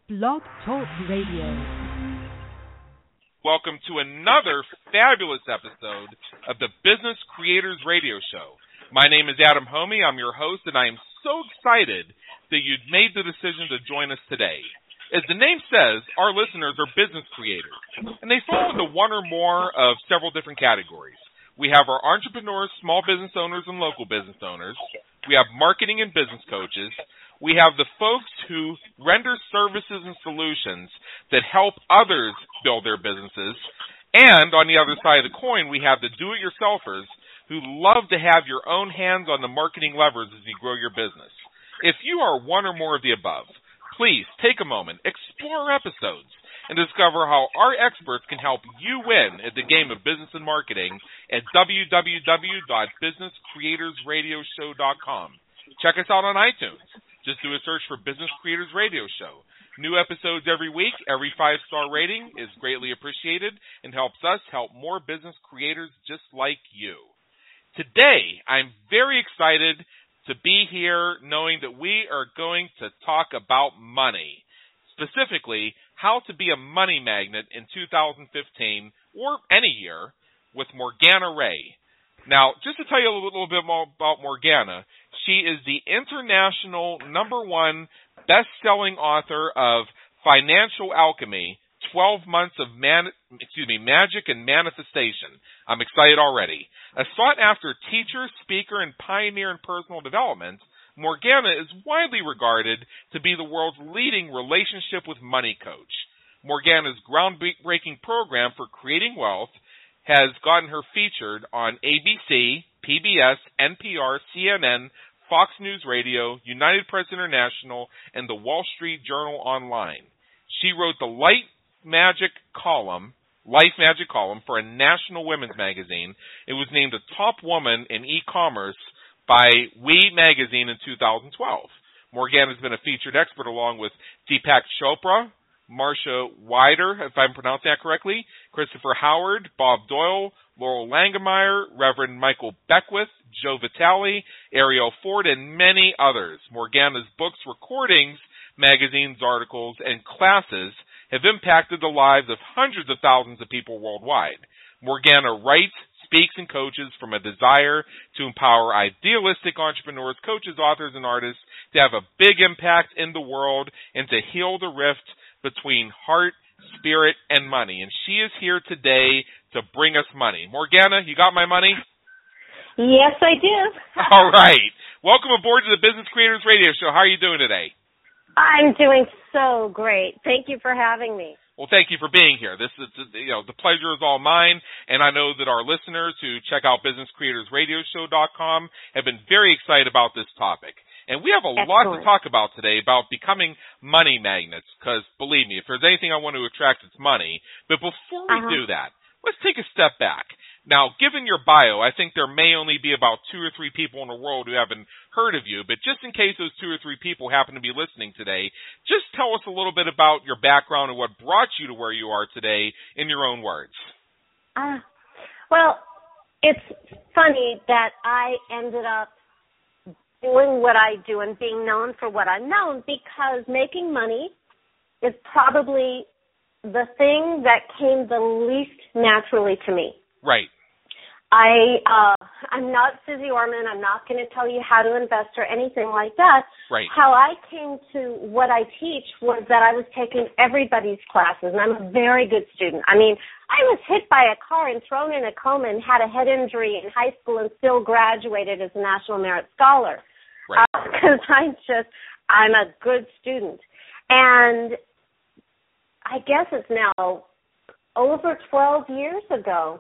Blog Talk Radio. Welcome to another fabulous episode of the Business Creators Radio Show. My name is Adam Homey. I'm your host, and I am so excited that you've made the decision to join us today. As the name says, our listeners are business creators, and they fall into one or more of several different categories. We have our entrepreneurs, small business owners, and local business owners. We have marketing and business coaches. We have the folks who render services and solutions that help others build their businesses. And on the other side of the coin, we have the do-it-yourselfers who love to have your own hands on the marketing levers as you grow your business. If you are one or more of the above, please take a moment, explore our episodes, and discover how our experts can help you win at the game of business and marketing at www.businesscreatorsradioshow.com. Check us out on iTunes. Just do a search for Business Creators Radio Show. New episodes every week. Every 5-star rating is greatly appreciated and helps us help more business creators just like you. Today, I'm very excited to be here knowing that we are going to talk about money. Specifically, how to be a money magnet in 2015 or any year with Morgana Ray. Now, just to tell you a little bit more about Morgana, she is the international #1 best-selling author of Financial Alchemy, 12 Months of Magic and Manifestation. I'm excited already. A sought-after teacher, speaker, and pioneer in personal development, Morgana is widely regarded to be the world's leading relationship with money coach. Morgana's groundbreaking program for creating wealth has gotten her featured on ABC, PBS, NPR, CNN, Fox News Radio, United Press International, and the Wall Street Journal Online. She wrote the Life Magic column for a national women's magazine. It was named a top woman in e-commerce by We Magazine in 2012. Morgana has been a featured expert along with Deepak Chopra, Marcia Wider, if I'm pronouncing that correctly, Christopher Howard, Bob Doyle, Laurel Langemeyer, Reverend Michael Beckwith, Joe Vitale, Ariel Ford, and many others. Morgana's books, recordings, magazines, articles, and classes have impacted the lives of hundreds of thousands of people worldwide. Morgana writes, speaks, and coaches from a desire to empower idealistic entrepreneurs, coaches, authors, and artists to have a big impact in the world and to heal the rift between heart, spirit, and money. And she is here today to bring us money. Morgana, you got my money? Yes, I do. All right. Welcome aboard to the Business Creators Radio Show. How are you doing today? I'm doing so great. Thank you for having me. Well, thank you for being here. This is, the pleasure is all mine, and I know that our listeners who check out BusinessCreatorsRadioshow.com have been very excited about this topic. And we have a lot to talk about today about becoming money magnets, because believe me, if there's anything I want to attract, it's money. But before we do that, let's take a step back. Now, given your bio, I think there may only be about 2 or 3 people in the world who haven't heard of you, but just in case those 2 or 3 people happen to be listening today, just tell us a little bit about your background and what brought you to where you are today in your own words. Well, it's funny that I ended up doing what I do and being known for what I'm known, because making money is probably the thing that came the least naturally to me. Right. I'm not Susie Orman. I'm not going to tell you how to invest or anything like that. Right. How I came to what I teach was that I was taking everybody's classes, and I'm a very good student. I mean, I was hit by a car and thrown in a coma and had a head injury in high school and still graduated as a National Merit Scholar. Right. Because I'm a good student. And I guess it's now over 12 years ago,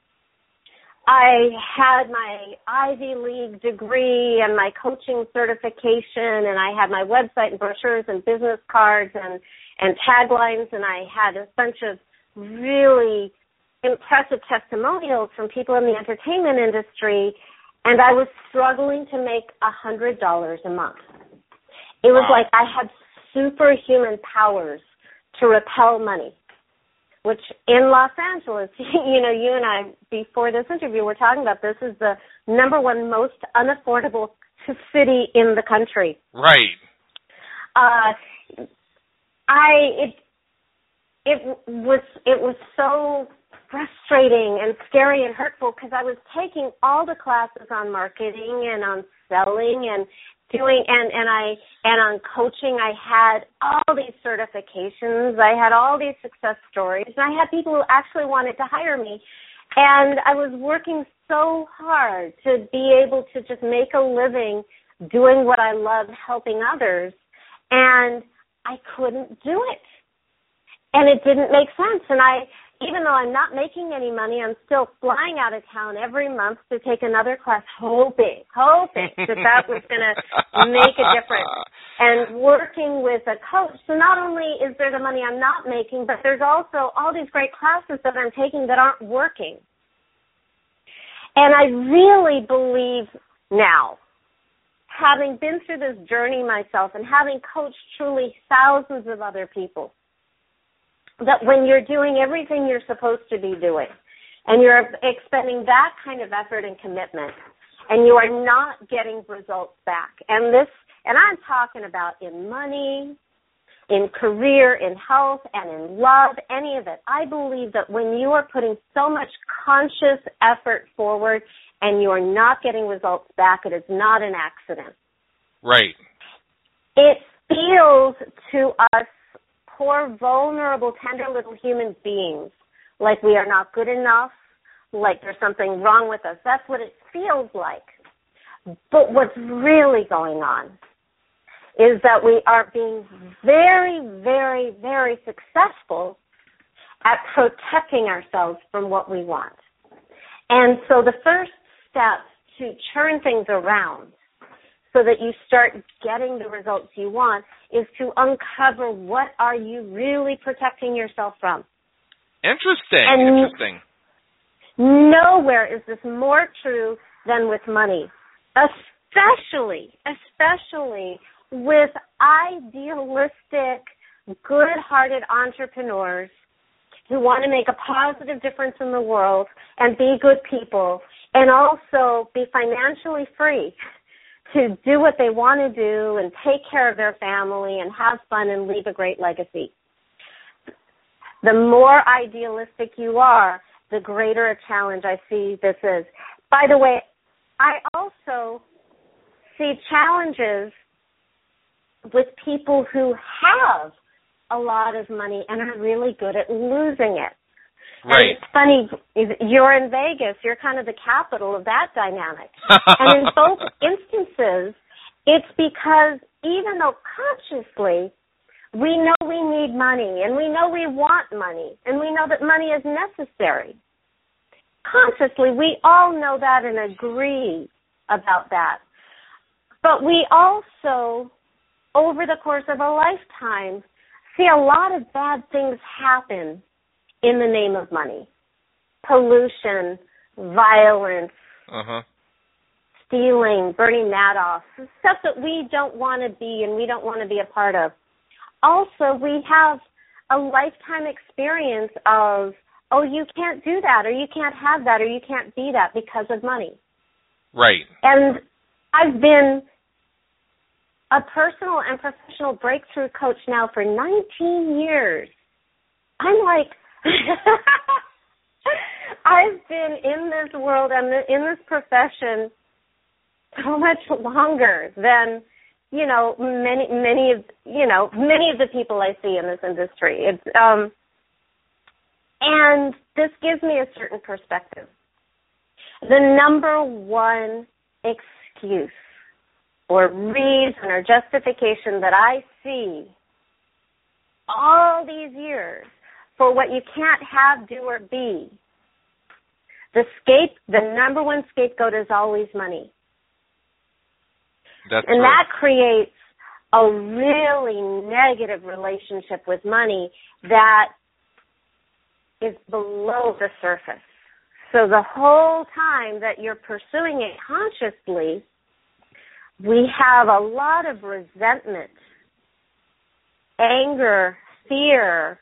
I had my Ivy League degree and my coaching certification, and I had my website and brochures and business cards and taglines, and I had a bunch of really impressive testimonials from people in the entertainment industry, and I was struggling to make $100 a month. It was like I had superhuman powers to repel money, which in Los Angeles, you and I, before this interview, were talking about this is the #1 most unaffordable city in the country. Right. it was so frustrating and scary and hurtful because I was taking all the classes on marketing and on selling and doing and on coaching. I had all these certifications. I had all these success stories, and I had people who actually wanted to hire me. And I was working so hard to be able to just make a living doing what I love, helping others, and I couldn't do it. And it didn't make sense. And even though I'm not making any money, I'm still flying out of town every month to take another class, hoping that was going to make a difference. And working with a coach, so not only is there the money I'm not making, but there's also all these great classes that I'm taking that aren't working. And I really believe now, having been through this journey myself and having coached truly thousands of other people, that when you're doing everything you're supposed to be doing and you're expending that kind of effort and commitment and you are not getting results back, and I'm talking about in money, in career, in health, and in love, any of it, I believe that when you are putting so much conscious effort forward and you are not getting results back, it is not an accident. Right. It feels to us, poor, vulnerable, tender little human beings, like we are not good enough, like there's something wrong with us. That's what it feels like. But what's really going on is that we are being very, very, very successful at protecting ourselves from what we want. And so the first step to turn things around so that you start getting the results you want is to uncover what are you really protecting yourself from. Interesting. Nowhere is this more true than with money, especially with idealistic, good-hearted entrepreneurs who want to make a positive difference in the world and be good people and also be financially free to do what they want to do and take care of their family and have fun and leave a great legacy. The more idealistic you are, the greater a challenge I see this is. By the way, I also see challenges with people who have a lot of money and are really good at losing it. Right. And it's funny, you're in Vegas, you're kind of the capital of that dynamic. And in both instances, it's because even though consciously we know we need money and we know we want money and we know that money is necessary, consciously we all know that and agree about that. But we also, over the course of a lifetime, see a lot of bad things happen in the name of money. Pollution, violence, stealing, burning that off, stuff that we don't want to be and we don't want to be a part of. Also, we have a lifetime experience of, oh, you can't do that, or you can't have that, or you can't be that because of money. Right. And I've been a personal and professional breakthrough coach now for 19 years. I'm like, I've been in this world and in this profession so much longer than, many of the people I see in this industry. It's and this gives me a certain perspective. The number one excuse or reason or justification that I see all these years for what you can't have, do, or be, the number one scapegoat is always money. That's and right. That creates a really negative relationship with money that is below the surface. So the whole time that you're pursuing it consciously, we have a lot of resentment, anger, fear,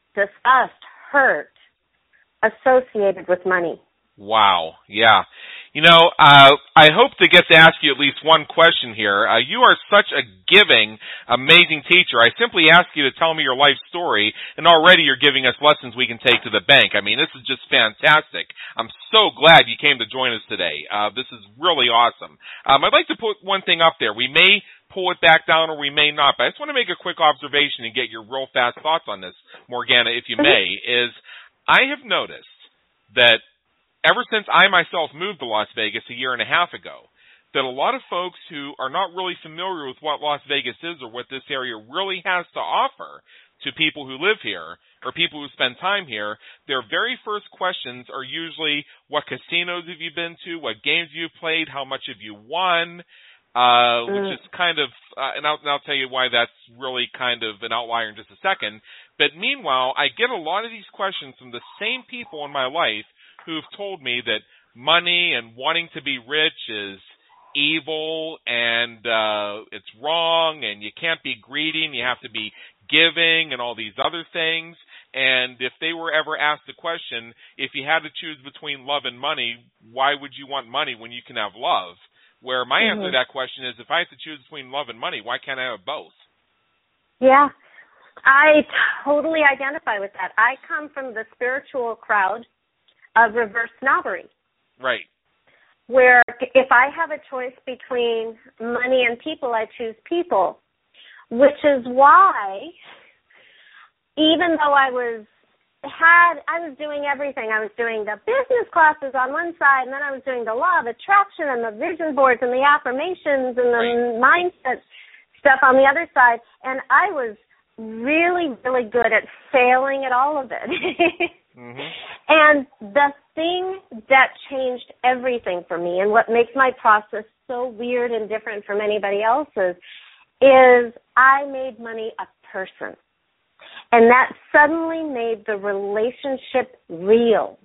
disgust, hurt associated with money. Wow. Yeah. I hope to get to ask you at least one question here. You are such a giving, amazing teacher. I simply ask you to tell me your life story, and already you're giving us lessons we can take to the bank. I mean, this is just fantastic. I'm so glad you came to join us today. This is really awesome. I'd like to put one thing up there. We may pull it back down or we may not, but I just want to make a quick observation and get your real fast thoughts on this, Morgana, if you may, is I have noticed that ever since I myself moved to Las Vegas a year and a half ago, that a lot of folks who are not really familiar with what Las Vegas is or what this area really has to offer to people who live here or people who spend time here, their very first questions are usually, what casinos have you been to, what games have you played, how much have you won, which is kind of, and I'll tell you why that's really kind of an outlier in just a second. But meanwhile, I get a lot of these questions from the same people in my life who've told me that money and wanting to be rich is evil and it's wrong and you can't be greedy and you have to be giving and all these other things. And if they were ever asked the question, if you had to choose between love and money, why would you want money when you can have love? Where my answer to that question is, if I have to choose between love and money, why can't I have both? Yeah, I totally identify with that. I come from the spiritual crowd of reverse snobbery. Right. Where if I have a choice between money and people, I choose people, which is why even though I was doing everything. I was doing the business classes on one side, and then I was doing the law of attraction and the vision boards and the affirmations and the mindset stuff on the other side, and I was really, really good at failing at all of it. And the thing that changed everything for me and what makes my process so weird and different from anybody else's is I made money a person. And that suddenly made the relationship real.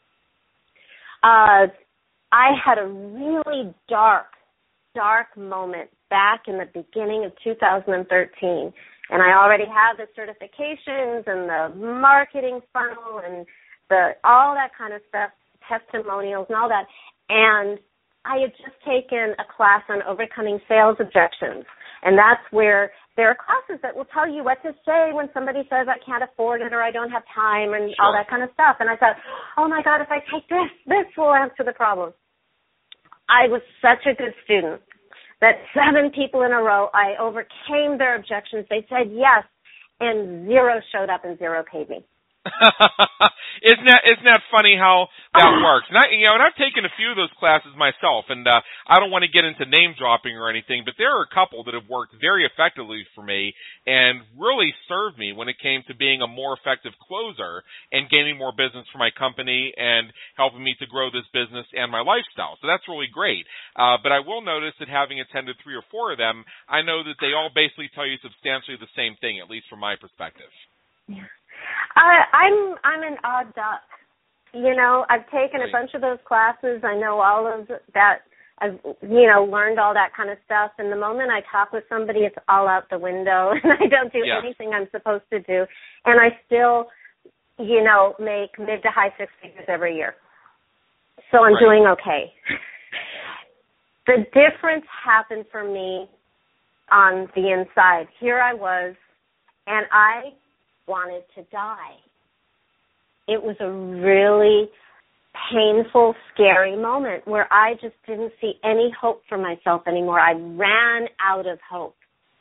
I had a really dark moment back in the beginning of 2013. And I already had the certifications and the marketing funnel and all that kind of stuff, testimonials and all that. And I had just taken a class on overcoming sales objections. And that's where there are classes that will tell you what to say when somebody says I can't afford it or I don't have time and all that kind of stuff. And I thought, oh, my God, if I take this will answer the problem. I was such a good student that 7 people in a row, I overcame their objections. They said yes, and 0 showed up and 0 paid me. Isn't that funny how that works? And I've taken a few of those classes myself, and I don't want to get into name dropping or anything, but there are a couple that have worked very effectively for me and really served me when it came to being a more effective closer and gaining more business for my company and helping me to grow this business and my lifestyle. So that's really great. But I will notice that having attended 3 or 4 of them, I know that they all basically tell you substantially the same thing, at least from my perspective. Yeah. I'm an odd duck. I've taken a bunch of those classes. I know all of that. I've, learned all that kind of stuff. And the moment I talk with somebody, it's all out the window, and I don't do anything I'm supposed to do. And I still, make mid to high 6 figures every year. So I'm doing okay. The difference happened for me on the inside. Here I was, and I wanted to die. It was a really painful, scary moment where I just didn't see any hope for myself anymore. I ran out of hope.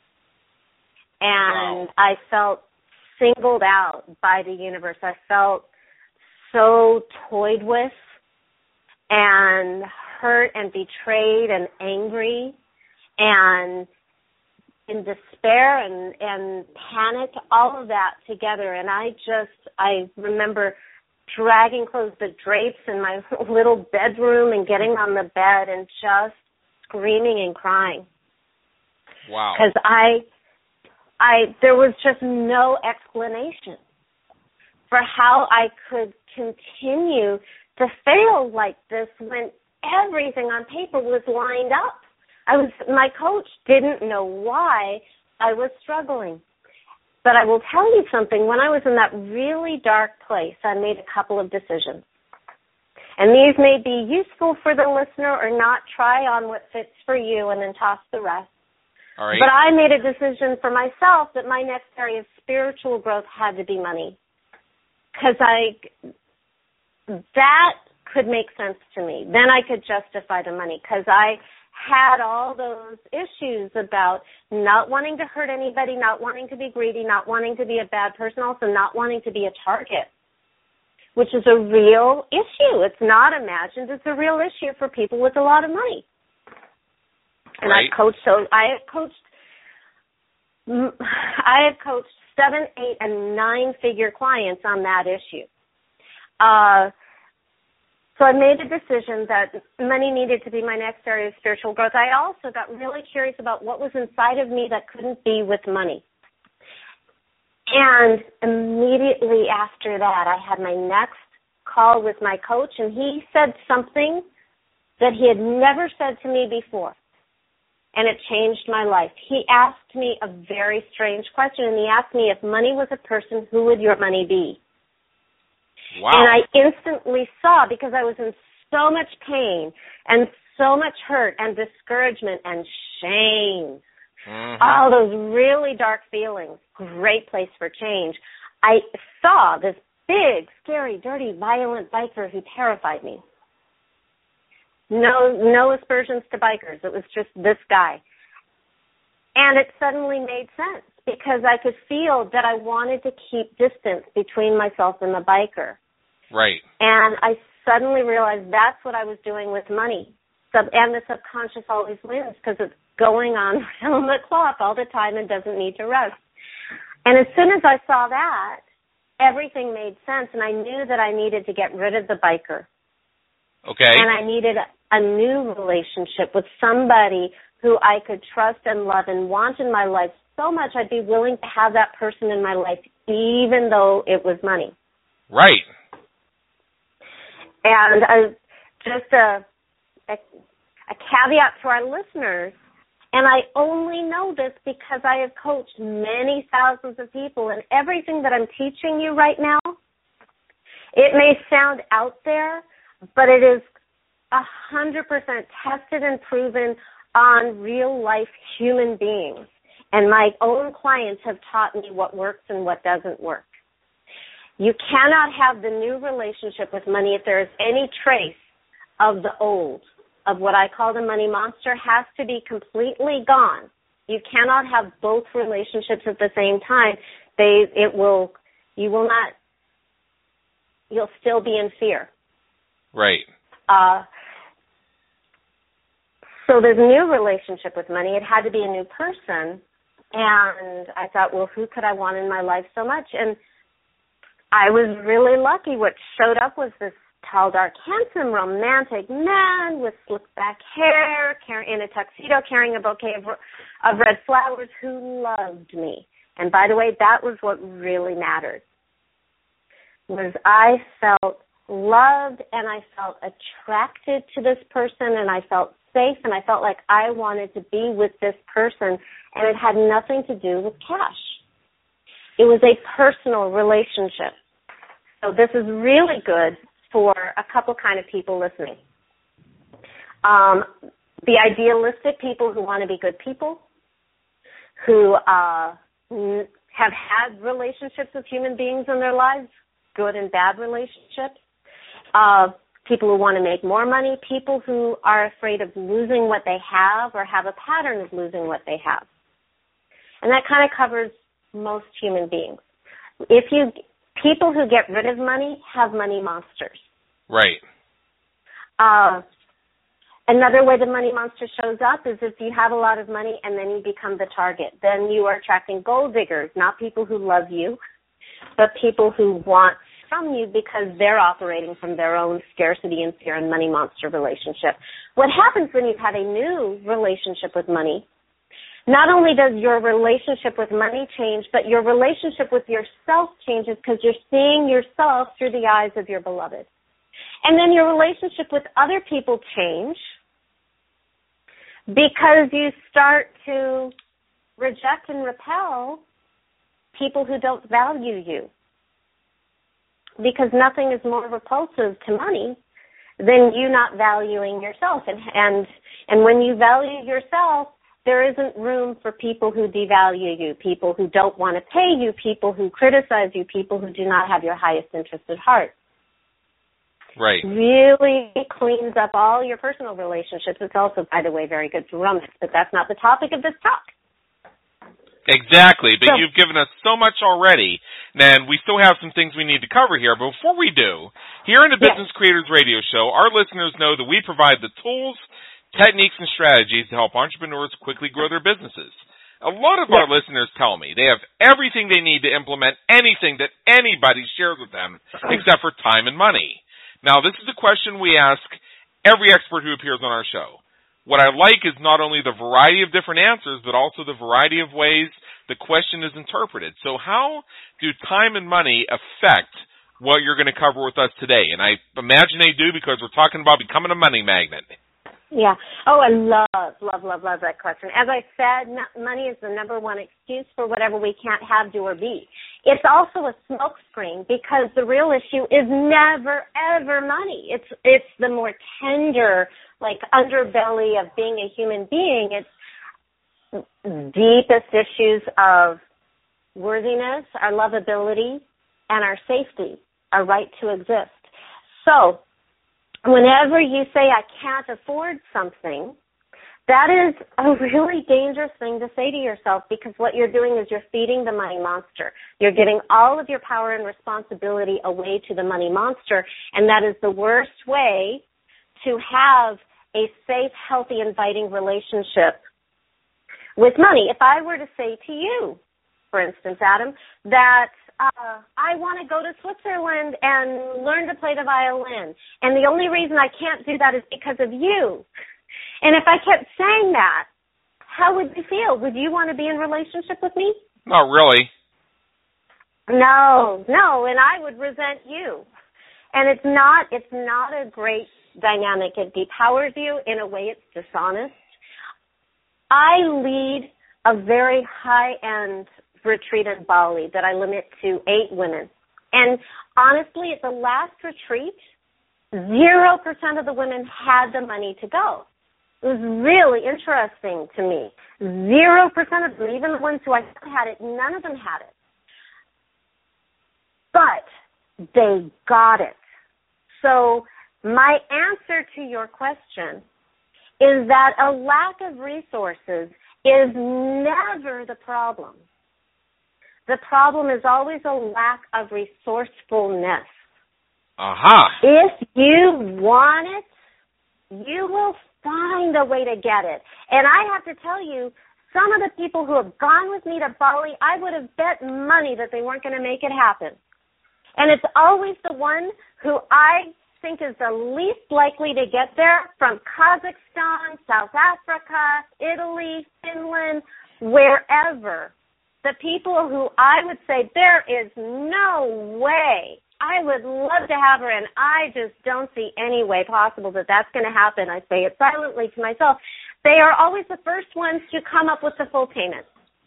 And I felt singled out by the universe. I felt so toyed with and hurt and betrayed and angry and in despair and panic, all of that together. And I remember dragging close the drapes in my little bedroom and getting on the bed and just screaming and crying. Wow. Because there was just no explanation for how I could continue to fail like this when everything on paper was lined up. My coach didn't know why I was struggling. But I will tell you something. When I was in that really dark place, I made a couple of decisions. And these may be useful for the listener or not. Try on what fits for you and then toss the rest. All right. But I made a decision for myself that my next area of spiritual growth had to be money. Because that could make sense to me. Then I could justify the money because I had all those issues about not wanting to hurt anybody, not wanting to be greedy, not wanting to be a bad person, also not wanting to be a target, which is a real issue. It's not imagined. It's a real issue for people with a lot of money. And right. I have coached 7, 8, and 9-figure clients on that issue. So I made a decision that money needed to be my next area of spiritual growth. I also got really curious about what was inside of me that couldn't be with money. And immediately after that, I had my next call with my coach, and he said something that he had never said to me before, and it changed my life. He asked me a very strange question, and he asked me if money was a person, who would your money be? Wow. And I instantly saw, because I was in so much pain and so much hurt and discouragement and shame, all those really dark feelings, great place for change. I saw this big, scary, dirty, violent biker who terrified me. No aspersions to bikers. It was just this guy. And it suddenly made sense because I could feel that I wanted to keep distance between myself and the biker. Right. And I suddenly realized that's what I was doing with money. And the subconscious always wins because it's going on around the clock all the time and doesn't need to rest. And as soon as I saw that, everything made sense, and I knew that I needed to get rid of the biker. Okay. And I needed a new relationship with somebody who I could trust and love and want in my life so much I'd be willing to have that person in my life even though it was money. Right. And just a caveat to our listeners, and I only know this because I have coached many thousands of people, and everything that I'm teaching you right now, it may sound out there, but it is 100% tested and proven on real-life human beings. And my own clients have taught me what works and what doesn't work. You cannot have the new relationship with money if there is any trace of the old, of what I call the money monster, has to be completely gone. You cannot have both relationships at the same time. You'll still be in fear. Right. So there's a new relationship with money. It had to be a new person. And I thought, well, who could I want in my life so much? And I was really lucky. What showed up was this tall, dark, handsome, romantic man with slicked back hair, in a tuxedo, carrying a bouquet of red flowers, who loved me. And by the way, that was what really mattered, was I felt loved and I felt attracted to this person and I felt safe and I felt like I wanted to be with this person, and it had nothing to do with cash. It was a personal relationship. So this is really good for a couple kind of people listening. The idealistic people who want to be good people, who have had relationships with human beings in their lives, good and bad relationships, people who want to make more money, people who are afraid of losing what they have or have a pattern of losing what they have. And that kind of covers most human beings. People who get rid of money have money monsters. Right. Another way the money monster shows up is if you have a lot of money and then you become the target. Then you are attracting gold diggers, not people who love you, but people who want from you because they're operating from their own scarcity and fear and money monster relationship. What happens when you have a new relationship with money, not only does your relationship with money change, but your relationship with yourself changes because you're seeing yourself through the eyes of your beloved. And then your relationship with other people change because you start to reject and repel people who don't value you. Because nothing is more repulsive to money then you're not valuing yourself. And when you value yourself, there isn't room for people who devalue you, people who don't want to pay you, people who criticize you, people who do not have your highest interest at heart. Right. Really cleans up all your personal relationships. It's also, by the way, very good for romance, but that's not the topic of this talk. Exactly, but you've given us so much already, and we still have some things we need to cover here. But before we do, here in the Business Creators Radio Show, our listeners know that we provide the tools, techniques, and strategies to help entrepreneurs quickly grow their businesses. A lot of our listeners tell me they have everything they need to implement anything that anybody shares with them except for time and money. Now, this is a question we ask every expert who appears on our show. What I like is not only the variety of different answers, but also the variety of ways the question is interpreted. So how do time and money affect what you're going to cover with us today? And I imagine they do, because we're talking about becoming a money magnet. Yeah. Oh, I love that question. As I said, money is the number one excuse for whatever we can't have, do, or be. It's also a smokescreen, because the real issue is never, ever money. It's the more tender, like, underbelly of being a human being. It's deepest issues of worthiness, our lovability, and our safety, our right to exist. So whenever you say, I can't afford something, that is a really dangerous thing to say to yourself, because what you're doing is you're feeding the money monster. You're giving all of your power and responsibility away to the money monster, and that is the worst way to have a safe, healthy, inviting relationship with money. If I were to say to you, for instance, Adam, that I want to go to Switzerland and learn to play the violin, and the only reason I can't do that is because of you. And if I kept saying that, how would you feel? Would you want to be in a relationship with me? Not really. No, and I would resent you. And it's not a great dynamic. It depowers you. In a way, it's dishonest. I lead a very high-end retreat in Bali that I limit to 8 women. And honestly, at the last retreat, 0% of the women had the money to go. It was really interesting to me. 0% of them, even the ones who I thought had it, none of them had it. But they got it. So my answer to your question is that a lack of resources is never the problem. The problem is always a lack of resourcefulness. Aha. If you want it, you will find a way to get it. And I have to tell you, some of the people who have gone with me to Bali, I would have bet money that they weren't going to make it happen. And it's always the one who I think is the least likely to get there, from Kazakhstan, South Africa, Italy, Finland, wherever. The people who I would say, there is no way, I would love to have her, and I just don't see any way possible that that's going to happen. I say it silently to myself. They are always the first ones to come up with the full payment,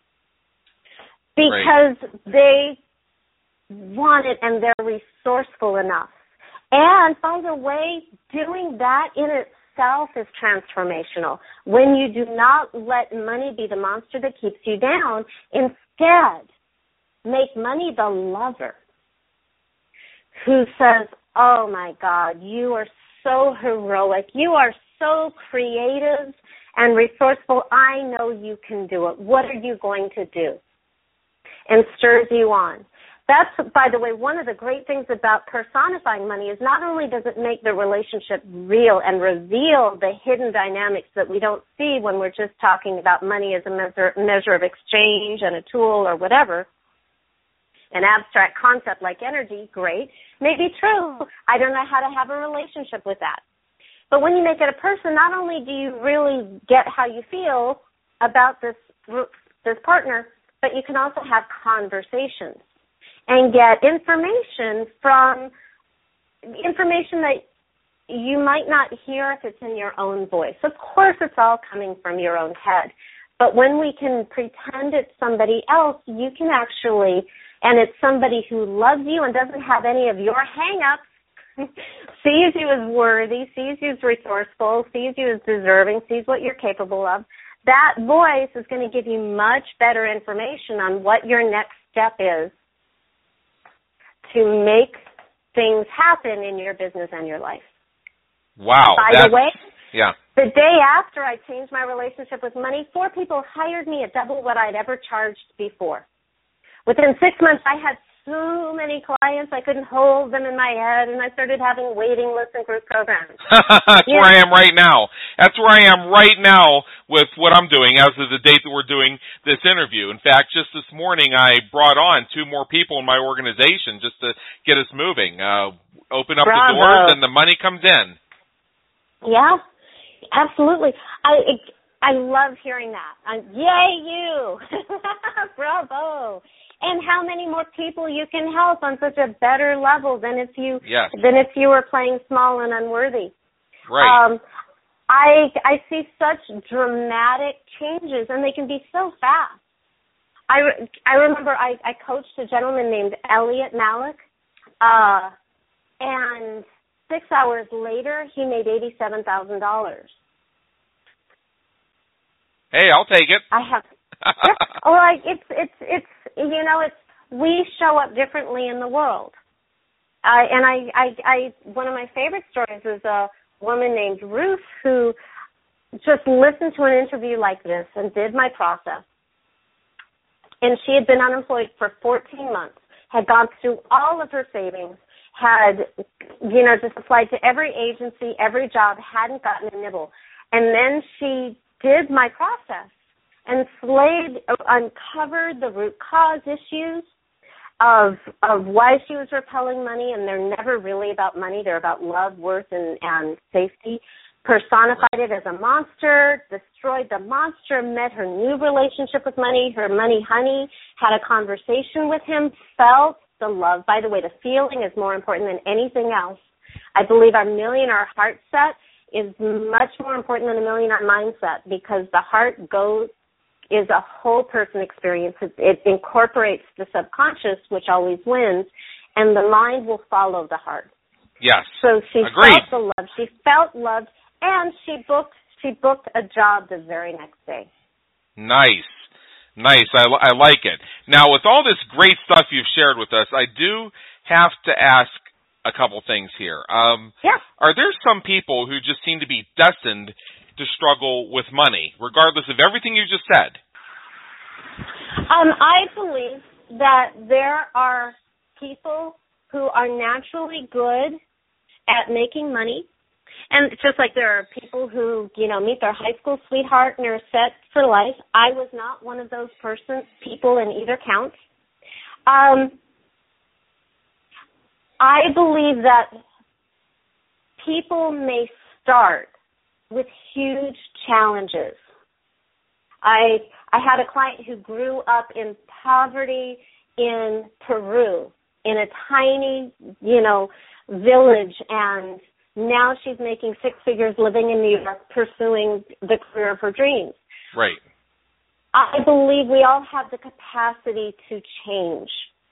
because they want it and they're resourceful enough. And, by the way, doing that in itself is transformational. When you do not let money be the monster that keeps you down, instead, make money the lover who says, oh, my God, you are so heroic. You are so creative and resourceful. I know you can do it. What are you going to do? And stirs you on. That's, by the way, one of the great things about personifying money is not only does it make the relationship real and reveal the hidden dynamics that we don't see when we're just talking about money as a measure of exchange and a tool or whatever, an abstract concept like energy, great, may be true. I don't know how to have a relationship with that. But when you make it a person, not only do you really get how you feel about this partner, but you can also have conversations and get information that you might not hear if it's in your own voice. Of course, it's all coming from your own head. But when we can pretend it's somebody else, you can actually, and it's somebody who loves you and doesn't have any of your hang-ups, sees you as worthy, sees you as resourceful, sees you as deserving, sees what you're capable of, that voice is going to give you much better information on what your next step is to make things happen in your business and your life. Wow. By the way, yeah. The day after I changed my relationship with money, 4 people hired me at double what I'd ever charged before. Within 6 months, I had so many clients, I couldn't hold them in my head, and I started having waiting lists and group programs. That's where I am right now. That's where I am right now with what I'm doing as of the date that we're doing this interview. In fact, just this morning, I brought on 2 more people in my organization just to get us moving. Open up the doors, and the money comes in. Yeah. Absolutely. I love hearing that. Yay, you! Bravo! And how many more people you can help on such a better level than if you were playing small and unworthy. Right. I see such dramatic changes, and they can be so fast. I remember I coached a gentleman named Elliot Malik, and 6 hours later, he made $87,000. Hey, I'll take it. I have. It's we show up differently in the world. I one of my favorite stories is a woman named Ruth who just listened to an interview like this and did my process. And she had been unemployed for 14 months, had gone through all of her savings, had, just applied to every agency, every job, hadn't gotten a nibble. And then she did my process and uncovered the root cause issues of why she was repelling money, and they're never really about money. They're about love, worth, and safety. Personified it as a monster, destroyed the monster, met her new relationship with money, her money honey, had a conversation with him, felt the love. By the way, the feeling is more important than anything else. I believe our millionaire heart set is much more important than a millionaire mindset, because the heart is a whole person experience. It incorporates the subconscious, which always wins, and the mind will follow the heart. Yes. So she Agreed. felt the love. She felt loved, and she booked a job the very next day. Nice. I like it. Now, with all this great stuff you've shared with us, I do have to ask a couple things here. Yeah. Are there some people who just seem to be destined to struggle with money, regardless of everything you just said? I believe that there are people who are naturally good at making money. And just like there are people who, meet their high school sweetheart and are set for life. I was not one of those people in either count. I believe that people may start with huge challenges. I had a client who grew up in poverty in Peru, in a tiny, village, and now she's making 6 figures living in New York, pursuing the career of her dreams. Right. I believe we all have the capacity to change.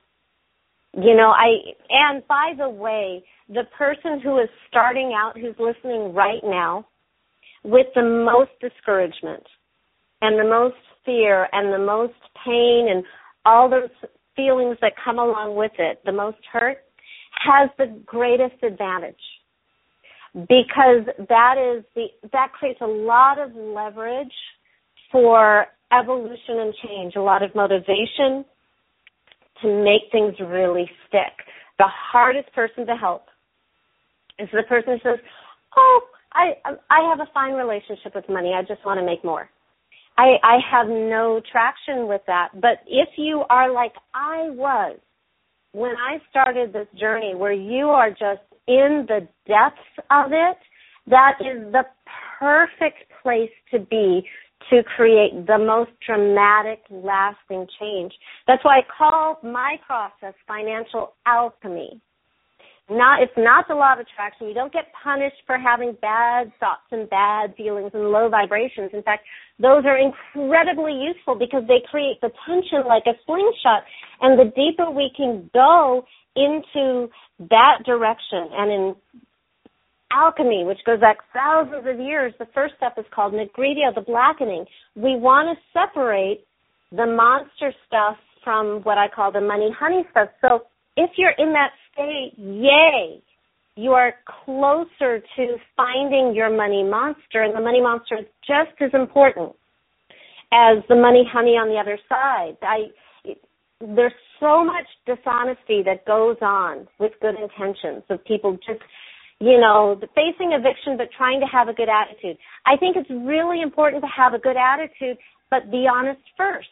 And by the way, the person who is starting out, who's listening right now, with the most discouragement and the most fear and the most pain and all those feelings that come along with it, the most hurt, has the greatest advantage, because that creates a lot of leverage for evolution and change, a lot of motivation to make things really stick. The hardest person to help is the person who says, I have a fine relationship with money, I just want to make more. I have no traction with that. But if you are like I was when I started this journey, where you are just in the depths of it, that is the perfect place to be to create the most dramatic, lasting change. That's why I call my process financial alchemy, It's not the law of attraction. You don't get punished for having bad thoughts and bad feelings and low vibrations. In fact, those are incredibly useful because they create the tension like a slingshot. And the deeper we can go into that direction, and in alchemy, which goes back thousands of years, the first step is called nigredio, the blackening. We want to separate the monster stuff from what I call the money honey stuff. So if you're in that state, yay, you are closer to finding your money monster, and the money monster is just as important as the money honey on the other side. There's so much dishonesty that goes on with good intentions of people just, facing eviction but trying to have a good attitude. I think it's really important to have a good attitude, but be honest first.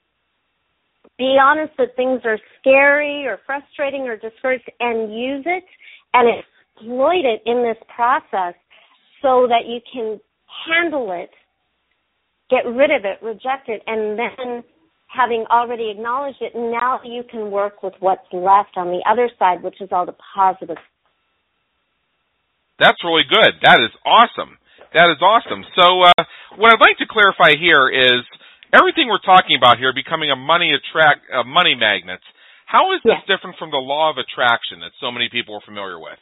Be honest that things are scary or frustrating or discouraged, and use it and exploit it in this process so that you can handle it, get rid of it, reject it, and then having already acknowledged it, now you can work with what's left on the other side, which is all the positive. That's really good. That is awesome. So what I'd like to clarify here is everything we're talking about here becoming a money magnet. How is this different from the law of attraction that so many people are familiar with?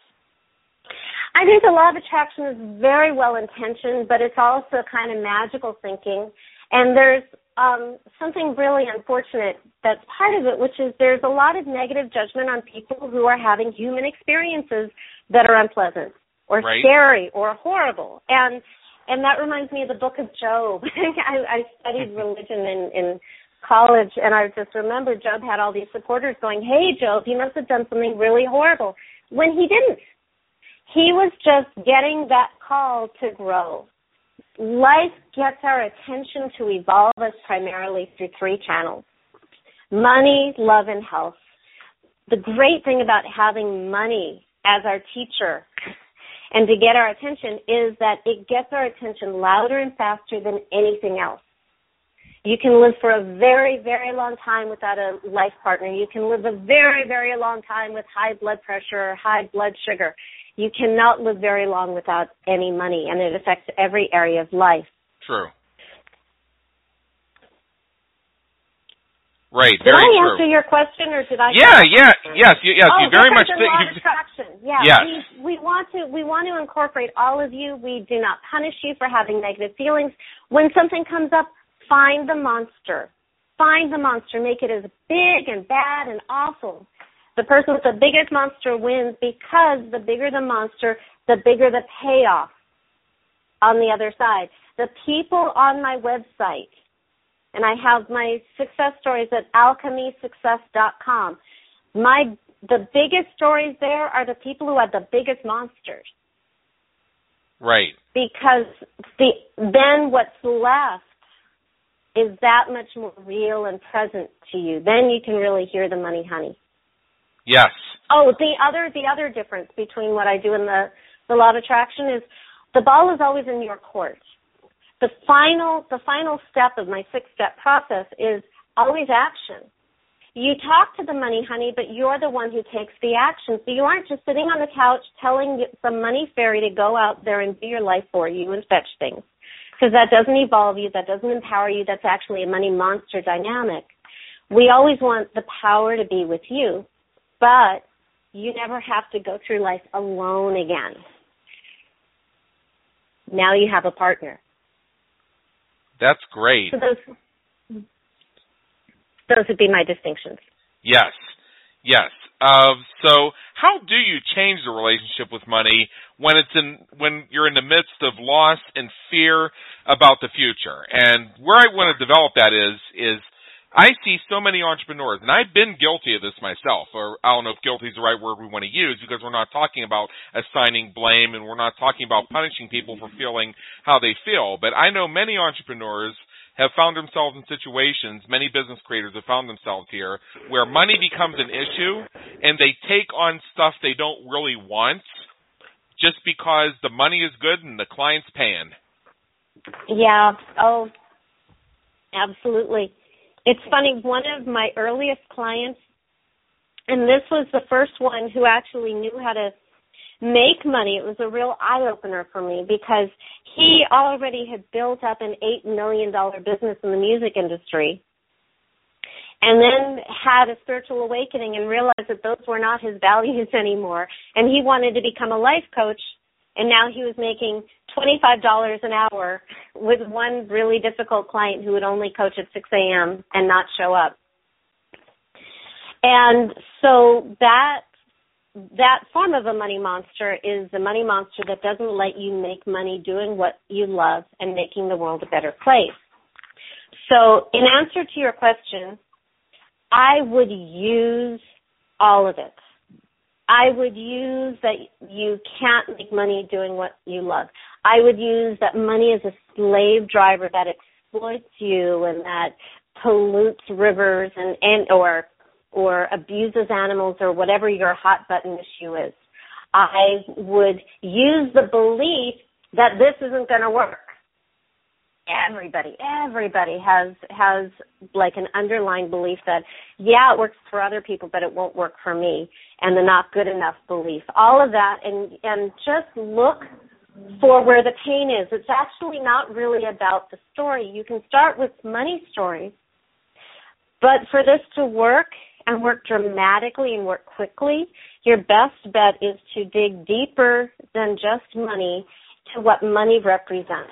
I think the law of attraction is very well intentioned, but it's also kind of magical thinking. And there's something really unfortunate that's part of it, which is there's a lot of negative judgment on people who are having human experiences that are unpleasant or scary or horrible. And that reminds me of the book of Job. I studied religion in college, and I just remember Job had all these supporters going, hey, Job, you must have done something really horrible, when he didn't. He was just getting that call to grow. Life gets our attention to evolve us primarily through 3 channels: money, love, and health. The great thing about having money as our teacher and to get our attention is that it gets our attention louder and faster than anything else. You can live for a very, very long time without a life partner. You can live a very, very long time with high blood pressure or high blood sugar. You cannot live very long without any money, and it affects every area of life. True. Right, very true. Did I answer your question, or did I? Yes. You very much did. Law of attraction. Yeah. Yes. We want to incorporate all of you. We do not punish you for having negative feelings. When something comes up, find the monster. Find the monster. Make it as big and bad and awful. The person with the biggest monster wins, because the bigger the monster, the bigger the payoff on the other side. The people on my website, and I have my success stories at alchemysuccess.com. The biggest stories there are the people who have the biggest monsters. Right. Because then what's left is that much more real and present to you. Then you can really hear the money honey. Yes. Oh, the other difference between what I do and the law of attraction is the ball is always in your court. The final step of my 6-step process is always action. You talk to the money honey, but you're the one who takes the action. So you aren't just sitting on the couch telling some money fairy to go out there and do your life for you and fetch things, because that doesn't evolve you, that doesn't empower you. That's actually a money monster dynamic. We always want the power to be with you, but you never have to go through life alone again. Now you have a partner. That's great. So those would be my distinctions. Yes. So how do you change the relationship with money when you're in the midst of loss and fear about the future? And where I want to develop that is I see so many entrepreneurs, and I've been guilty of this myself, or I don't know if guilty is the right word we want to use, because we're not talking about assigning blame and we're not talking about punishing people for feeling how they feel. But I know many entrepreneurs have found themselves in situations, many business creators have found themselves here, where money becomes an issue and they take on stuff they don't really want just because the money is good and the client's paying. Yeah. Oh, absolutely. It's funny, one of my earliest clients And this was the first one who actually knew how to make money. It was a real eye-opener for me because he already had built up an $8 million business in the music industry and then had a spiritual awakening and realized that those were not his values anymore. And he wanted to become a life coach, and now he was making $25 an hour with one really difficult client who would only coach at 6 a.m. and not show up. And so that form of a money monster is the money monster that doesn't let you make money doing what you love and making the world a better place. So in answer to your question, I would use all of it. I would use that you can't make money doing what you love. I would use that money is a slave driver that exploits you and that pollutes rivers or abuses animals or whatever your hot button issue is. I would use the belief that this isn't going to work. Everybody has like an underlying belief that, yeah, it works for other people, but it won't work for me, and the not good enough belief. All of that, and just look for where the pain is. It's actually not really about the story. You can start with money stories, but for this to work and work dramatically and work quickly, your best bet is to dig deeper than just money to what money represents.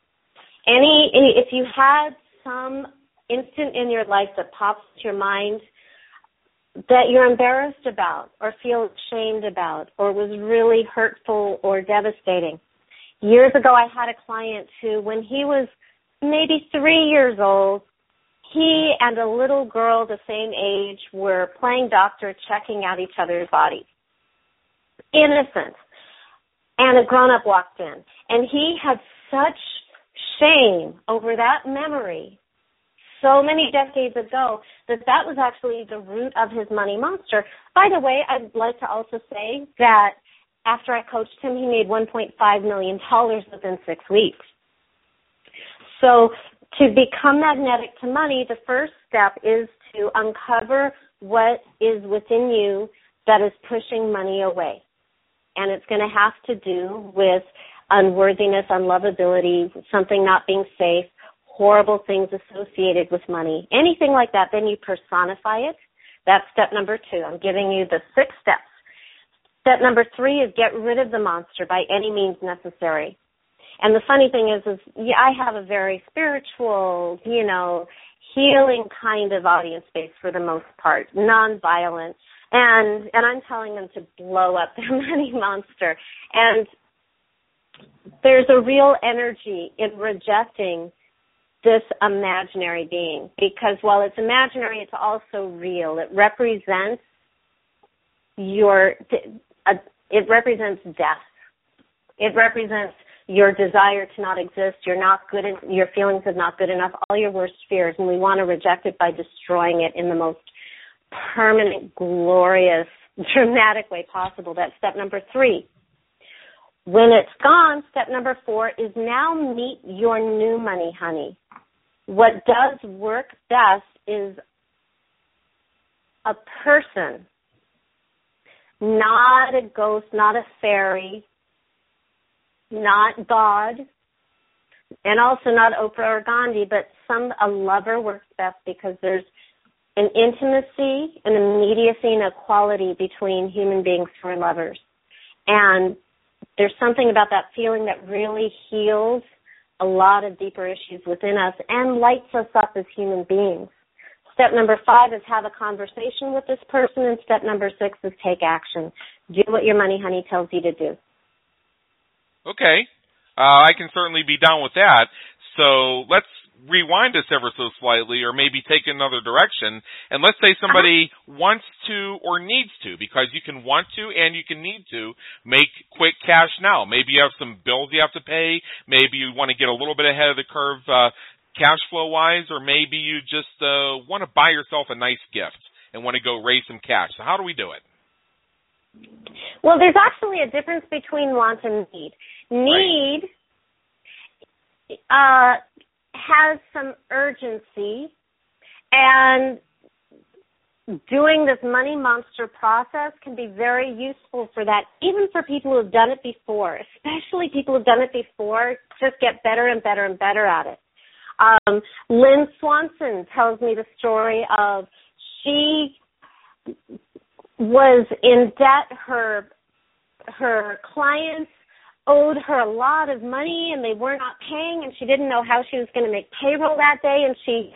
If you had some instant in your life that pops to your mind that you're embarrassed about or feel ashamed about or was really hurtful or devastating. Years ago, I had a client who, when he was maybe 3 years old, he and a little girl the same age were playing doctor, checking out each other's bodies. Innocent. And a grown-up walked in. And he had such shame over that memory so many decades ago that was actually the root of his money monster. By the way, I'd like to also say that after I coached him, he made $1.5 million within 6 weeks. So to become magnetic to money, the first step is to uncover what is within you that is pushing money away. And it's going to have to do with unworthiness, unlovability, something not being safe, horrible things associated with money, anything like that. Then you personify it. That's step number 2. I'm giving you the 6 steps. Step number 3 is get rid of the monster by any means necessary. And the funny thing is I have a very spiritual, healing kind of audience base for the most part, nonviolent. And I'm telling them to blow up their money monster. And there's a real energy in rejecting this imaginary being because while it's imaginary, it's also real. It represents it represents death. It represents your desire to not exist. You're not good. Your feelings of not good enough. All your worst fears, and we want to reject it by destroying it in the most permanent, glorious, dramatic way possible. That's step number 3. When it's gone, step number 4 is now meet your new money, honey. What does work best is a person, not a ghost, not a fairy, not God, and also not Oprah or Gandhi, but a lover works best because there's an intimacy, an immediacy, and a quality between human beings who are lovers. And there's something about that feeling that really heals a lot of deeper issues within us and lights us up as human beings. Step number 5 is have a conversation with this person, and step number 6 is take action. Do what your money honey tells you to do. Okay. I can certainly be down with that. So let's rewind us ever so slightly or maybe take another direction. And let's say somebody wants to or needs to, because you can want to and you can need to make quick cash now. Maybe you have some bills you have to pay. Maybe you want to get a little bit ahead of the curve cash flow-wise, or maybe you just want to buy yourself a nice gift and want to go raise some cash. So how do we do it? Well, there's actually a difference between want and need. Need has some urgency, and doing this money monster process can be very useful for that, even for people who have done it before, especially people who have done it before, just get better and better and better at it. Lynn Swanson tells me the story of she was in debt. Her clients owed her a lot of money and they were not paying, and she didn't know how she was going to make payroll that day, and she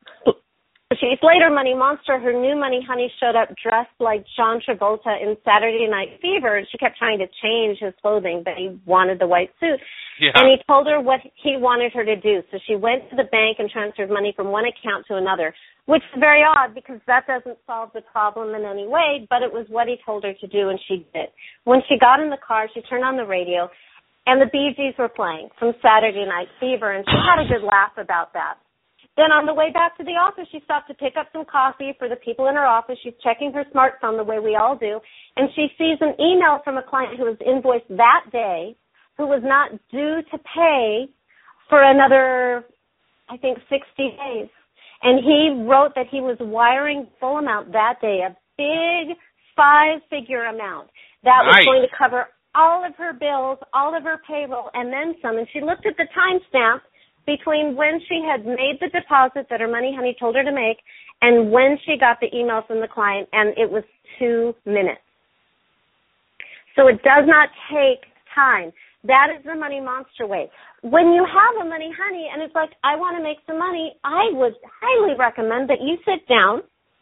played her money monster. Her new money honey showed up dressed like John Travolta in Saturday Night Fever, and she kept trying to change his clothing, but he wanted the white suit. Yeah. And he told her what he wanted her to do. So she went to the bank and transferred money from one account to another, which is very odd because that doesn't solve the problem in any way, but it was what he told her to do, and she did. When she got in the car, she turned on the radio, and the Bee Gees were playing from Saturday Night Fever, and she had a good laugh about that. Then on the way back to the office, she stopped to pick up some coffee for the people in her office. She's checking her smartphone the way we all do, and she sees an email from a client who was invoiced that day, who was not due to pay for another, I think, 60 days. And he wrote that he was wiring full amount that day, a big 5-figure amount that was going to cover all of her bills, all of her payroll, and then some. And she looked at the timestamp between when she had made the deposit that her money honey told her to make and when she got the email from the client, and it was 2 minutes. So it does not take time. That is the money monster way. When you have a money honey and it's like, I want to make some money, I would highly recommend that you sit down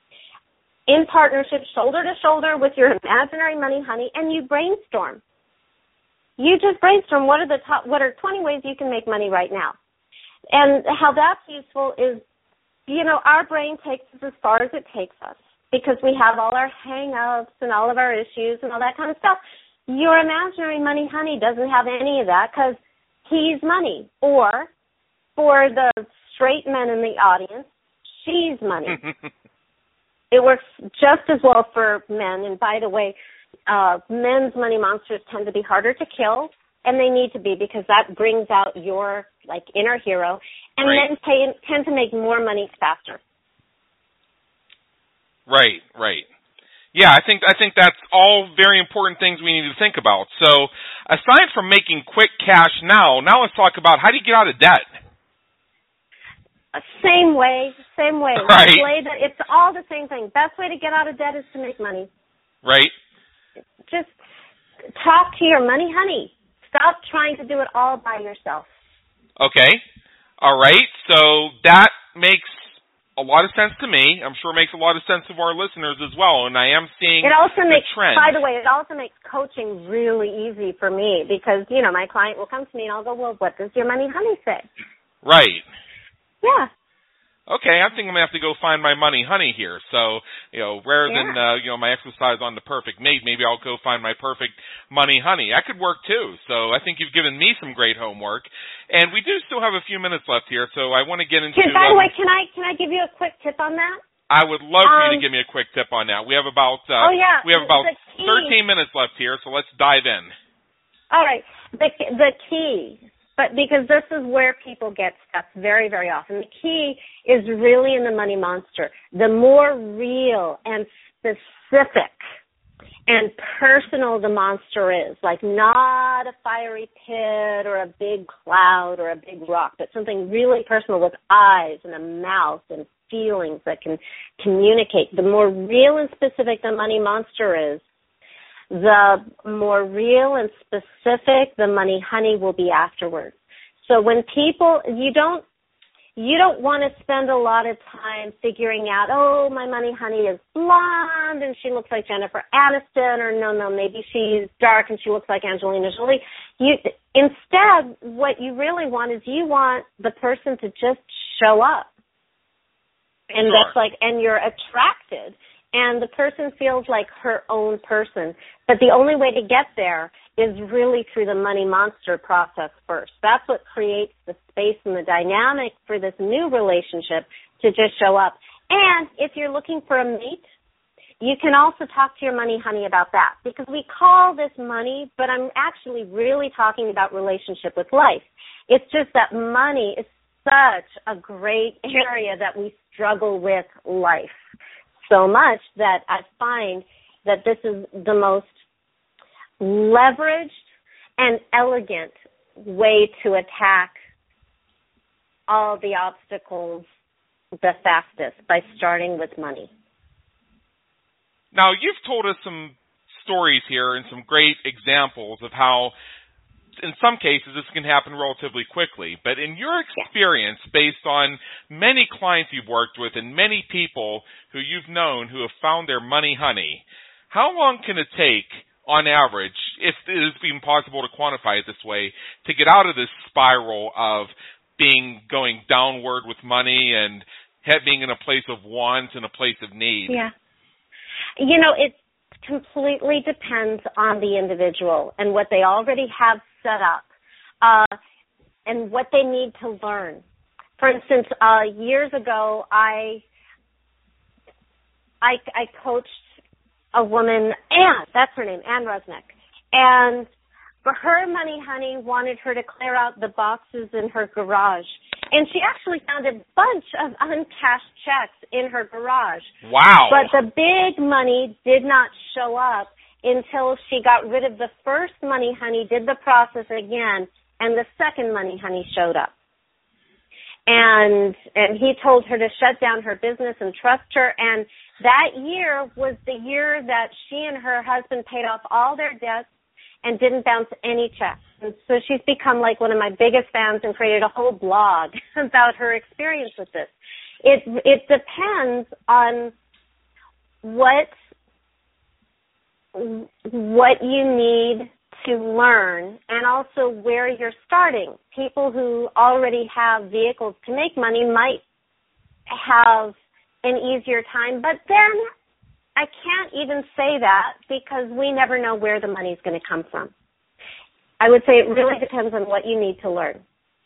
in partnership, shoulder to shoulder with your imaginary money honey, and you brainstorm. You just brainstorm what are 20 ways you can make money right now. And how that's useful is, our brain takes us as far as it takes us because we have all our hang-ups and all of our issues and all that kind of stuff. Your imaginary money honey doesn't have any of that because he's money. Or, for the straight men in the audience, she's money. It works just as well for men. And by the way, men's money monsters tend to be harder to kill, and they need to be because that brings out your inner hero. And men tend to make more money faster. Right. Yeah, I think that's all very important things we need to think about. So, aside from making quick cash now let's talk about how do you get out of debt? Same way. Right. It's all the same thing. Best way to get out of debt is to make money. Right. Just talk to your money honey. Stop trying to do it all by yourself. Okay. All right. So that makes a lot of sense to me. I'm sure it makes a lot of sense to our listeners as well, and I am seeing the trend. By the way, it also makes coaching really easy for me because, my client will come to me and I'll go, well, what does your money honey say? Right. Yeah. Okay, I think I'm going to have to go find my money honey here. So, rather than, my exercise on the perfect mate, maybe I'll go find my perfect money honey. That could work too. So I think you've given me some great homework. And we do still have a few minutes left here, so I want to get into... By the way, can I give you a quick tip on that? I would love for you to give me a quick tip on that. We have about 13 minutes left here, so let's dive in. All right. The key... But because this is where people get stuck very, very often. The key is really in the money monster. The more real and specific and personal the monster is, like not a fiery pit or a big cloud or a big rock, but something really personal with eyes and a mouth and feelings that can communicate. The more real and specific the money monster is, the more real and specific the money honey will be afterwards. So when people, you don't want to spend a lot of time figuring out, my money honey is blonde and she looks like Jennifer Aniston, or no, maybe she's dark and she looks like Angelina Jolie. Instead, what you really want is you want the person to just show up. And and you're attracted. And the person feels like her own person. But the only way to get there is really through the money monster process first. That's what creates the space and the dynamic for this new relationship to just show up. And if you're looking for a mate, you can also talk to your money honey about that. Because we call this money, but I'm actually really talking about relationship with life. It's just that money is such a great area that we struggle with life. so much that I find that this is the most leveraged and elegant way to attack all the obstacles the fastest, by starting with money. Now, you've told us some stories here and some great examples of how, in some cases, this can happen relatively quickly. But in your experience, based on many clients you've worked with and many people who you've known who have found their money honey, how long can it take, on average, if it is even possible to quantify it this way, to get out of this spiral of going downward with money and being in a place of want and a place of need? Yeah. You know, it completely depends on the individual and what they already have set up and what they need to learn. For instance, years ago, I coached a woman, Anne, that's her name, Anne Rusnick, and her money honey wanted her to clear out the boxes in her garage. And she actually found a bunch of uncashed checks in her garage. Wow. But the big money did not show up until she got rid of the first money honey, did the process again, and the second money honey showed up. And he told her to shut down her business and trust her. And that year was the year that she and her husband paid off all their debts and didn't bounce any checks. And so she's become like one of my biggest fans and created a whole blog about her experience with this. It depends on what you need to learn and also where you're starting. People who already have vehicles to make money might have an easier time, but then I can't even say that because we never know where the money's going to come from. I would say it really depends on what you need to learn.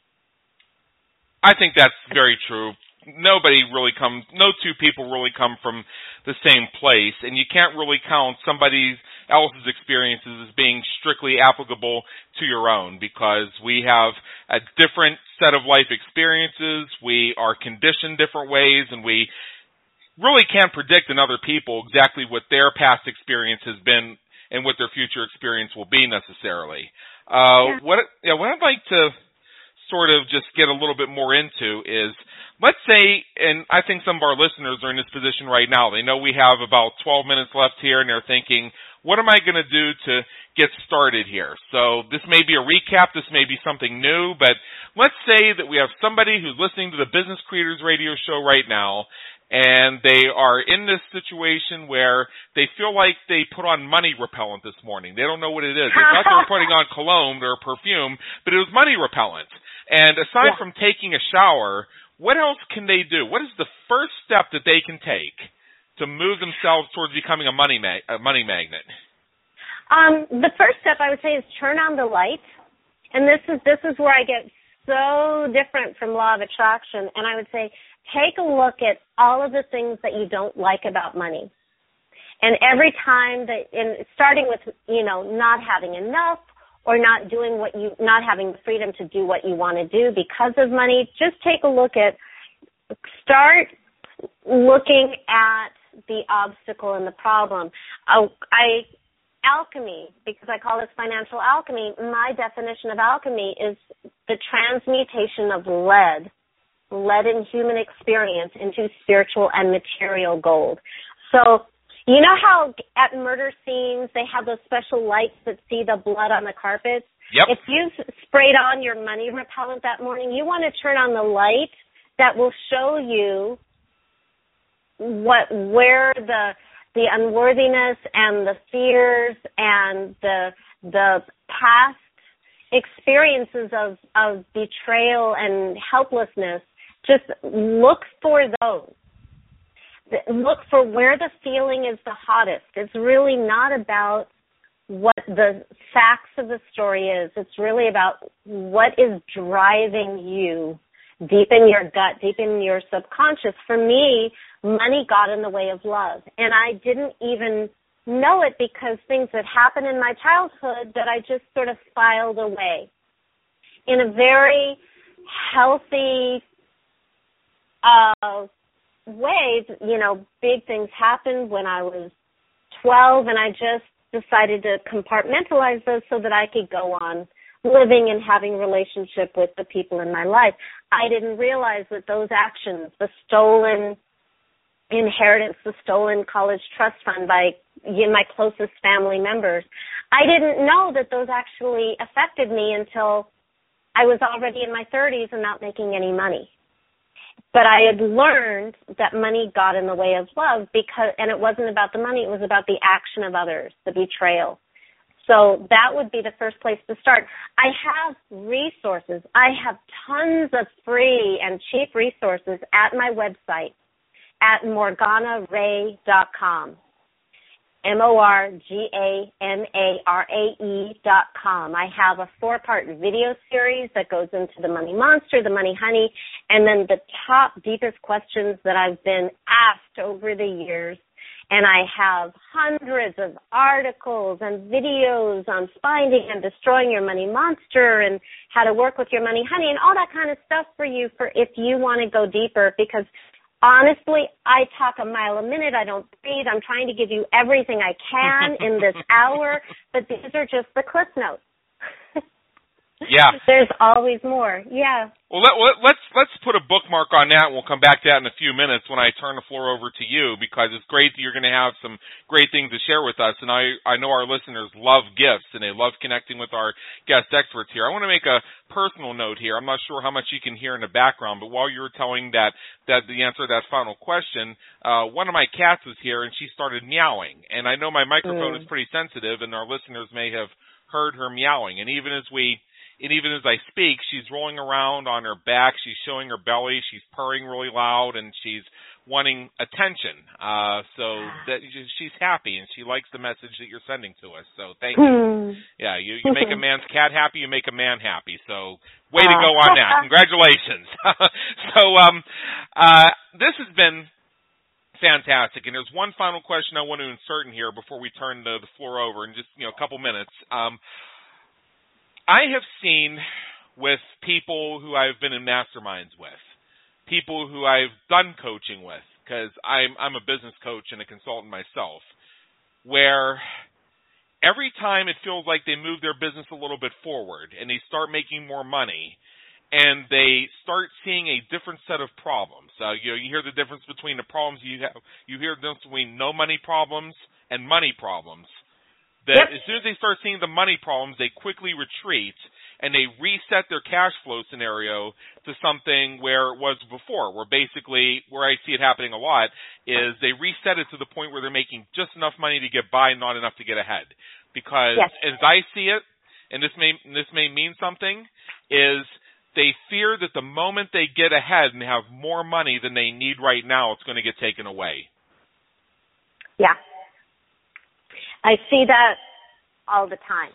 I think that's very true. No two people really come from the same place, and you can't really count somebody else's experiences as being strictly applicable to your own because we have a different set of life experiences, we are conditioned different ways, and we really can't predict in other people exactly what their past experience has been and what their future experience will be necessarily. What I'd like to sort of just get a little bit more into is, let's say, and I think some of our listeners are in this position right now. They know we have about 12 minutes left here, and they're thinking, what am I going to do to get started here? So this may be a recap. This may be something new, but let's say that we have somebody who's listening to the Business Creators Radio Show right now, and they are in this situation where they feel like they put on money repellent this morning. They don't know what it is. They thought they were putting on cologne or perfume, but it was money repellent. And aside from taking a shower, what else can they do? What is the first step that they can take to move themselves towards becoming a money magnet? The first step I would say is turn on the light. And this is where I get so different from law of attraction. And I would say, take a look at all of the things that you don't like about money. And every time starting with, not having enough or not having the freedom to do what you want to do because of money, just start looking at the obstacle and the problem. Alchemy, because I call this financial alchemy, my definition of alchemy is the transmutation of lead in human experience into spiritual and material gold. So, you know how at murder scenes they have those special lights that see the blood on the carpets? Yep. If you've sprayed on your money repellent that morning, you want to turn on the light that will show you where the unworthiness and the fears and the past experiences of betrayal and helplessness. Just look for those. Look for where the feeling is the hottest. It's really not about what the facts of the story is. It's really about what is driving you deep in your gut, deep in your subconscious. For me, money got in the way of love. And I didn't even know it because things that happened in my childhood that I just sort of filed away in a very healthy way, big things happened when I was 12, and I just decided to compartmentalize those so that I could go on living and having a relationship with the people in my life. I didn't realize that those actions, the stolen inheritance, the stolen college trust fund by my closest family members, I didn't know that those actually affected me until I was already in my 30s and not making any money. But I had learned that money got in the way of love and it wasn't about the money, it was about the action of others, the betrayal. So that would be the first place to start. I have resources. I have tons of free and cheap resources at my website at MorganaRae.com. MorganaRae.com. I have a 4-part video series that goes into the money monster, the money honey, and then the top, deepest questions that I've been asked over the years. And I have hundreds of articles and videos on finding and destroying your money monster and how to work with your money honey and all that kind of stuff for you for if you want to go deeper, because honestly, I talk a mile a minute. I don't breathe. I'm trying to give you everything I can in this hour, but these are just the cliff notes. Yeah. There's always more. Yeah. Well, let's put a bookmark on that, and we'll come back to that in a few minutes when I turn the floor over to you, because it's great that you're going to have some great things to share with us, and I know our listeners love gifts, and they love connecting with our guest experts here. I want to make a personal note here. I'm not sure how much you can hear in the background, but while you were telling that the answer to that final question, one of my cats was here, and she started meowing, and I know my microphone is pretty sensitive, and our listeners may have heard her meowing, and even as I speak, she's rolling around on her back, she's showing her belly, she's purring really loud, and she's wanting attention. So that she's happy, and she likes the message that you're sending to us. So thank you. Yeah, you make a man's cat happy, you make a man happy. So way to go on that. Congratulations. So this has been fantastic, and there's one final question I want to insert in here before we turn the floor over in just a couple minutes. I have seen with people who I've been in masterminds with, people who I've done coaching with, because I'm a business coach and a consultant myself, where every time it feels like they move their business a little bit forward and they start making more money and they start seeing a different set of problems. You hear the difference between the problems you have. You hear the difference between no money problems and money problems. That as soon as they start seeing the money problems, they quickly retreat and they reset their cash flow scenario to something where it was before, where basically, where I see it happening a lot, is they reset it to the point where they're making just enough money to get by, not enough to get ahead. Because as I see it, and this may mean something, is they fear that the moment they get ahead and have more money than they need right now, it's going to get taken away. Yeah. I see that all the time.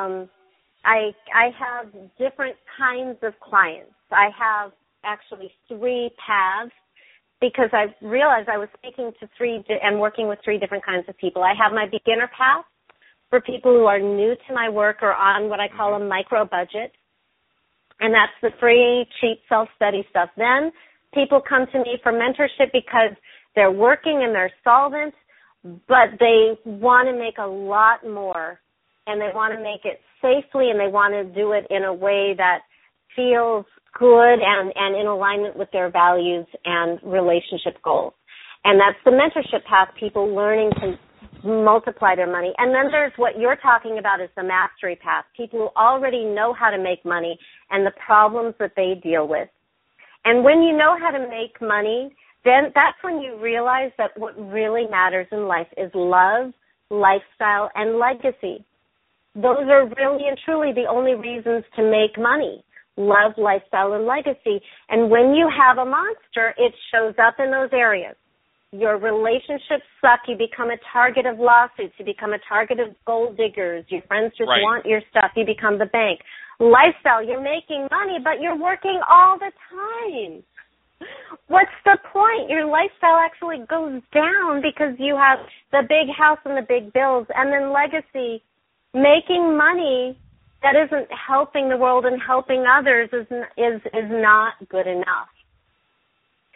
I have different kinds of clients. I have actually 3 paths because I realized I was speaking to and working with 3 different kinds of people. I have my beginner path for people who are new to my work or on what I call a micro budget, and that's the free, cheap self-study stuff. Then people come to me for mentorship because they're working and they're solvent, but they want to make a lot more, and they want to make it safely, and they want to do it in a way that feels good and in alignment with their values and relationship goals. And that's the mentorship path, people learning to multiply their money. And then there's what you're talking about is the mastery path, people who already know how to make money and the problems that they deal with. And when you know how to make money, then that's when you realize that what really matters in life is love, lifestyle, and legacy. Those are really and truly the only reasons to make money: love, lifestyle, and legacy. And when you have a monster, it shows up in those areas. Your relationships suck. You become a target of lawsuits. You become a target of gold diggers. Your friends just want your stuff. You become the bank. Lifestyle, you're making money, but you're working all the time. What's the point? Your lifestyle actually goes down because you have the big house and the big bills. And then legacy, making money that isn't helping the world and helping others is not good enough.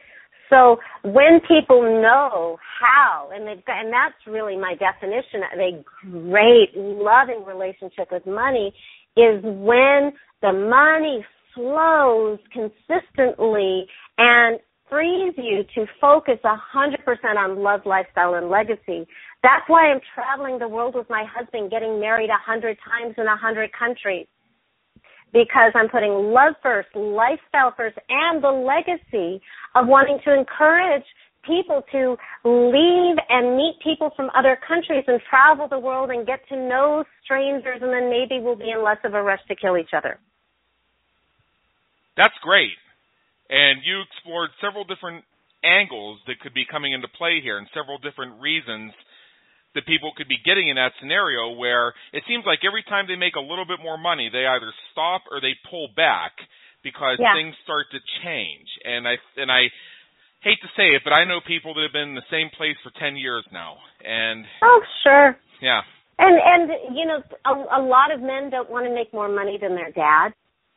So when people know how, and that's really my definition of a great, loving relationship with money, is when the money flows consistently and frees you to focus 100% on love, lifestyle, and legacy. That's why I'm traveling the world with my husband, getting married 100 times in 100 countries. Because I'm putting love first, lifestyle first, and the legacy of wanting to encourage people to leave and meet people from other countries and travel the world and get to know strangers, and then maybe we'll be in less of a rush to kill each other. That's great. And you explored several different angles that could be coming into play here and several different reasons that people could be getting in that scenario where it seems like every time they make a little bit more money, they either stop or they pull back because things start to change. And I hate to say it, but I know people that have been in the same place for 10 years now. And oh, sure. Yeah. And you know, a lot of men don't want to make more money than their dad.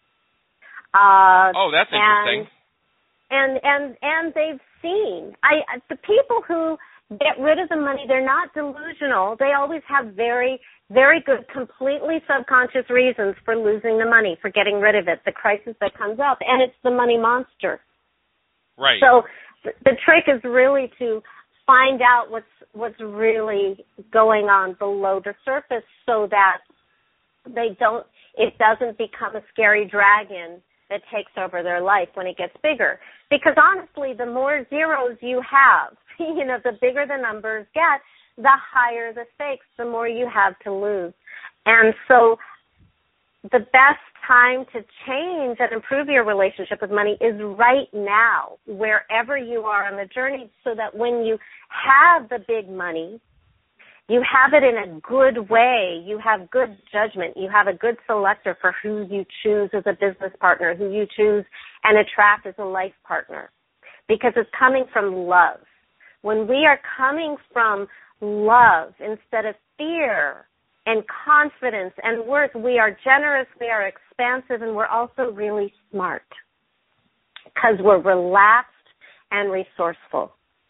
Oh, that's interesting. And they've seen the people who get rid of the money, they're not delusional. They always have very, very good, completely subconscious reasons for losing the money, for getting rid of it, the crisis that comes up, and it's the money monster. Right. So the trick is really to find out what's really going on below the surface so that it doesn't become a scary dragon that takes over their life when it gets bigger. Because honestly, the more zeros you have, you know, the bigger the numbers get, the higher the stakes, the more you have to lose. And so the best time to change and improve your relationship with money is right now, wherever you are on the journey, so that when you have the big money, you have it in a good way. You have good judgment. You have a good selector for who you choose as a business partner, who you choose and attract as a life partner, because it's coming from love. When we are coming from love instead of fear and confidence and worth, we are generous, we are expansive, and we're also really smart because we're relaxed and resourceful.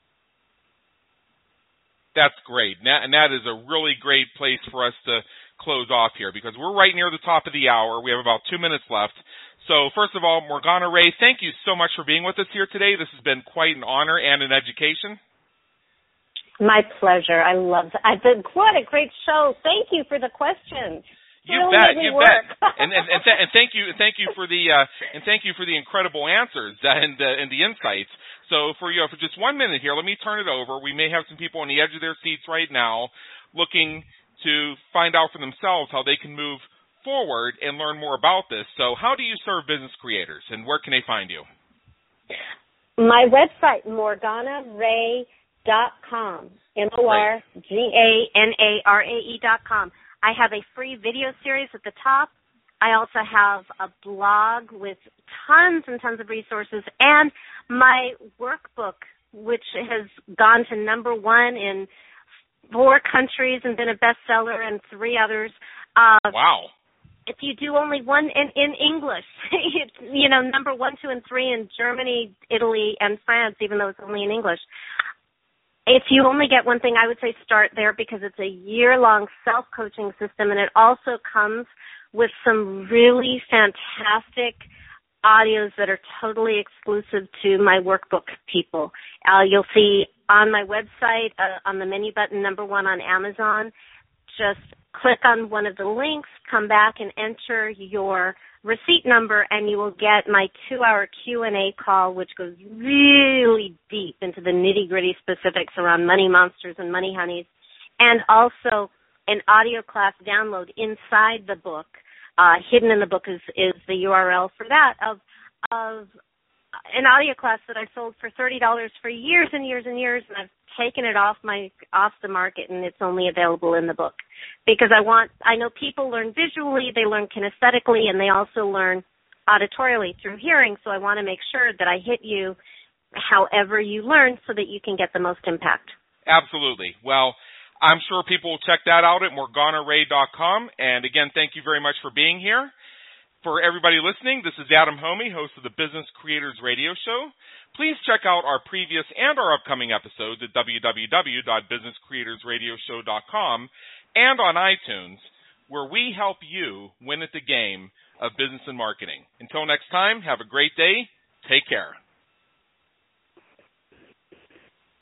That's great. And that is a really great place for us to close off here because we're right near the top of the hour. We have about 2 minutes left. So first of all, Morgana Ray, thank you so much for being with us here today. This has been quite an honor and an education. My pleasure. I love it. What a great show. Thank you for the questions. You bet. And thank you for the incredible answers and the insights. So for just 1 minute here, let me turn it over. We may have some people on the edge of their seats right now looking to find out for themselves how they can move forward and learn more about this. So how do you serve business creators, and where can they find you? My website, MorganaRae.com, MorganaRae.com. I have a free video series at the top. I also have a blog with tons and tons of resources, and my workbook, which has gone to #1 in 4 countries and been a bestseller in 3 others. Wow. If you do only one in English, it's, #1, 2, and 3 in Germany, Italy, and France, even though it's only in English. If you only get one thing, I would say start there because it's a year-long self-coaching system, and it also comes with some really fantastic audios that are totally exclusive to my workbook people. You'll see on my website, on the menu button, #1 on Amazon, just click on one of the links, come back and enter your receipt number, and you will get my 2-hour Q&A call, which goes really deep into the nitty-gritty specifics around money monsters and money honeys, and also an audio class download inside the book. Hidden in the book is the URL for that, of an audio class that I sold for $30 for years and years and years, and I've taken it off the market, and it's only available in the book. Because I know people learn visually, they learn kinesthetically, and they also learn auditorially through hearing, so I want to make sure that I hit you however you learn so that you can get the most impact. Absolutely. Well, I'm sure people will check that out at MorganaRae.com, and again, thank you very much for being here. For everybody listening, this is Adam Homey, host of the Business Creators Radio Show. Please check out our previous and our upcoming episodes at www.businesscreatorsradioshow.com and on iTunes, where we help you win at the game of business and marketing. Until next time, have a great day. Take care.